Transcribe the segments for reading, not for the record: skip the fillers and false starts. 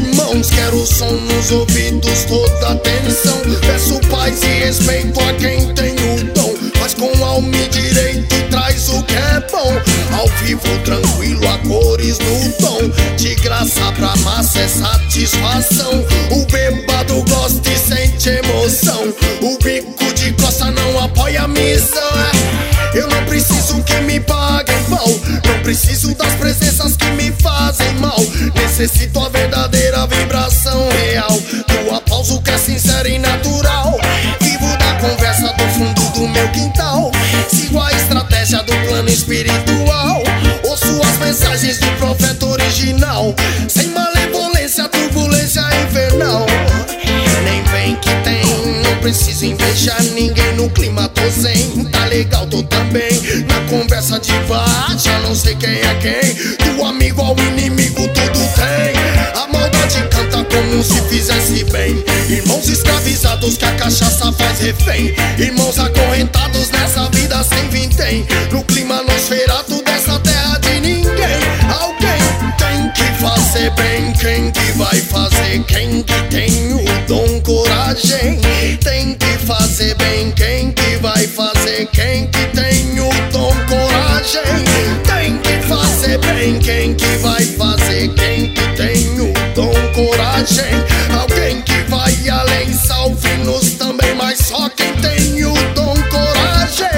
irmãos, quero o som nos ouvidos, toda atenção. Peço paz e respeito a quem tem o dom, faz com alma e direito e traz o que é bom. Ao vivo, tranquilo, a cores no tom, de graça pra massa é satisfação. O bêbado gosta e sente emoção, o bico de costa não apoia a missão. Eu não preciso que me paguem pau, não preciso das presenças que me fazem mal. Necessito a verdadeira vibração real, do aplauso que é sincero e natural. Vivo da conversa do fundo do meu quintal, sigo a estratégia do plano espiritual. Ouço as mensagens do profeta original, sem malevolência, turbulência infernal. Nem vem que tem, não preciso invejar ninguém, no clima tô zen. Tá legal, tô também na conversa de já não sei quem é quem, do amigo ao inimigo tudo tem. A maldade canta como se fizesse bem, irmãos escravizados que a cachaça faz refém, irmãos acorrentados nessa vida sem vintém, no clima nosferato dessa terra de ninguém. Alguém tem que fazer bem, quem que vai fazer? Quem que tem o dom, coragem? Tem que fazer bem, quem que vai fazer? Quem que tem o dom, coragem? Tem que fazer bem, quem que vai fazer? Quem que tem o dom, coragem? Alguém que vai além, salve-nos também, mas só quem tem o dom, coragem.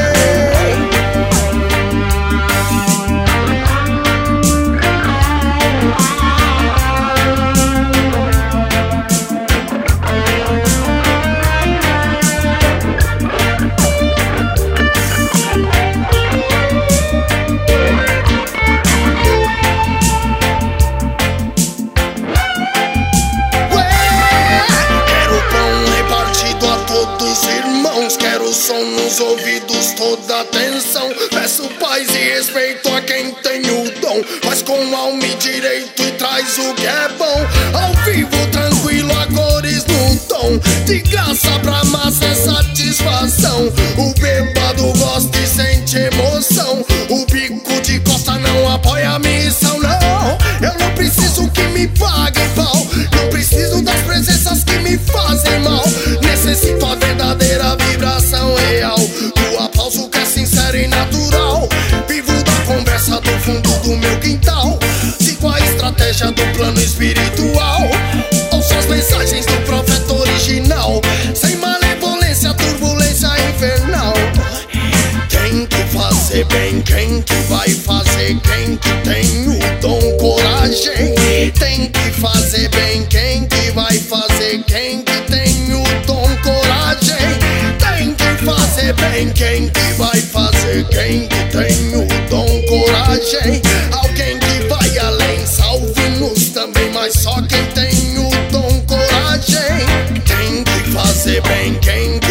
Quero o som nos ouvidos, toda atenção. Peço paz e respeito a quem tem o dom, faz com alma e direito e traz o que é bom. Ao vivo, tranquilo, a cores no tom, de graça pra massa é satisfação. O bêbado gosta e sente emoção, o bico de costa não apoia a missão. Não, eu não preciso que me paguem pau, não preciso das presenças que me fazem mal. Necessito a verdadeira vibração real, do aplauso que é sincero e natural. Vivo da conversa do fundo do meu quintal, sigo a estratégia do plano espiritual. Ouço as mensagens do profeta original, sem malevolência, turbulência infernal. Tem que fazer bem, quem que vai fazer? Quem que tem o dom, coragem? Tem que fazer bem, quem que vai fazer? Quem que tem o dom, coragem? Tem que fazer bem, quem que vai fazer? Quem que tem o dom, coragem? Alguém que vai além, salve-nos também, mas só quem tem o dom, coragem. Tem que fazer bem, quem